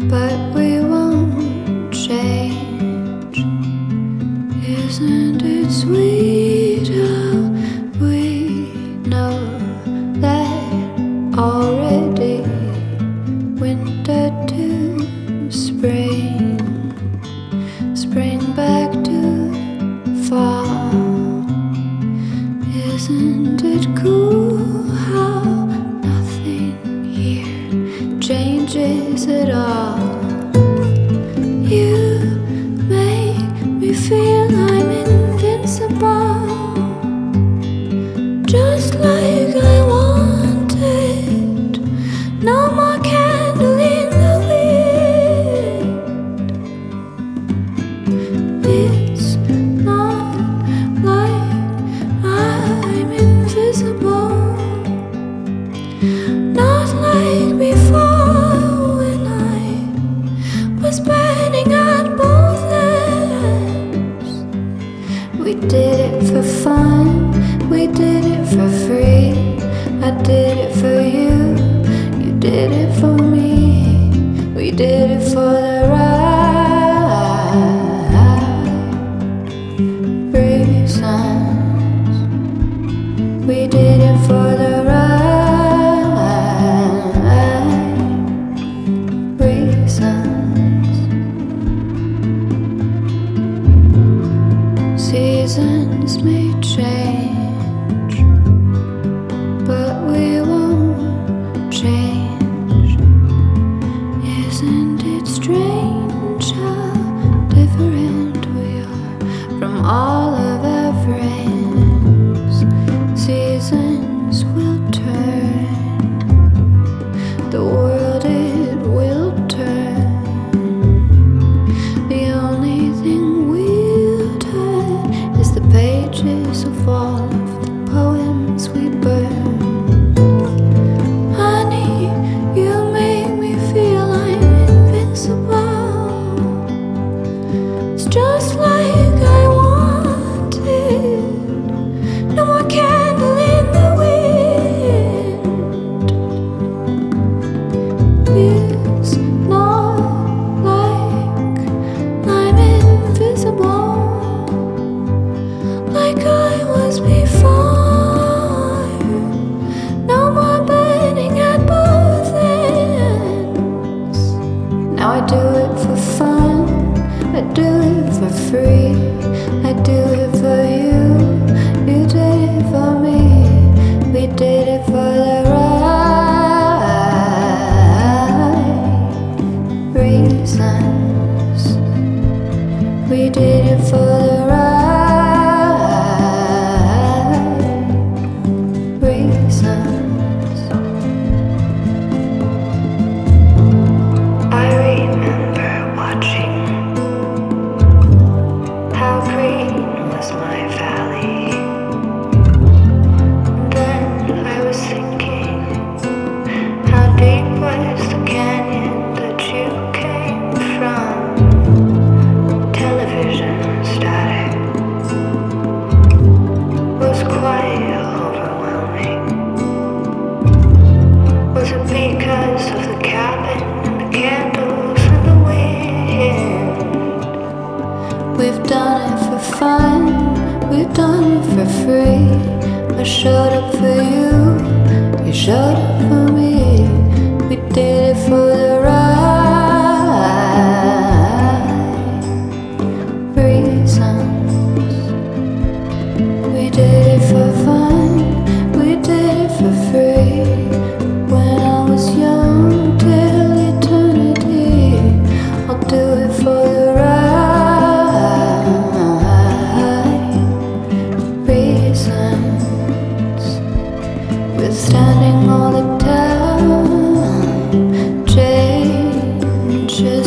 but we won't change. Isn't it sweet how we know that already? Winter to spring, spring back to fall. Isn't it cool how nothing here changes at all? You make me feel I'm invincible, just like I wanted. No more candle in the wind. It's not like I'm invisible, not like before when I was burning at both ends. We did it for fun, we did it for free. I did it for you, you did it for me. We did it for the right reasons. We did it for the right reasons. Seasons may change, but we won't change. Isn't it strange how different we are from all of our friends? Seasons will turn, the world it will turn. The only thing we'll turn is the pages of all of the poems we burn. Honey, you make me feel I'm invincible. It's just like I wanted. No more candle in the wind. It's not like I'm invisible, like I was before. No more burning at both ends. Now I do it for fun, I do it for free. I do it for you, you did it for me. We did it for the right reasons. We did it for the right reasons. I remember watching how green was my valley. Then I was thinking, how deep was the canyon that you came from? Television static was quite overwhelming. Was it because of the cabin and the candles and the wind? We've done it for fun, we've done it for free. I showed up for you, you showed up for me. We did it for the right reasons. We did it for fun, we did it for free. When I was young till eternity, I'll do it for the right reasons. Withstanding all the time changes